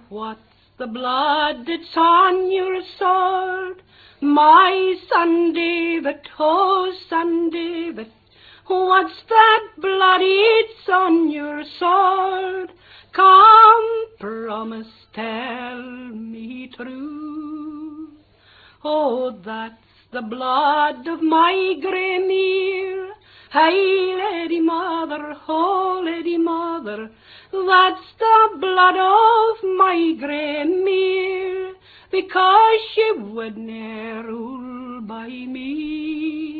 what's the blood that's on your sword? My son David, oh son David, what's that blood it's on your sword? Come, promise, tell me true. Oh, that's the blood of my grey mare. Hey, Lady Mother, oh, Lady Mother, that's the blood of my grey mare, because she would ne'er rule by me.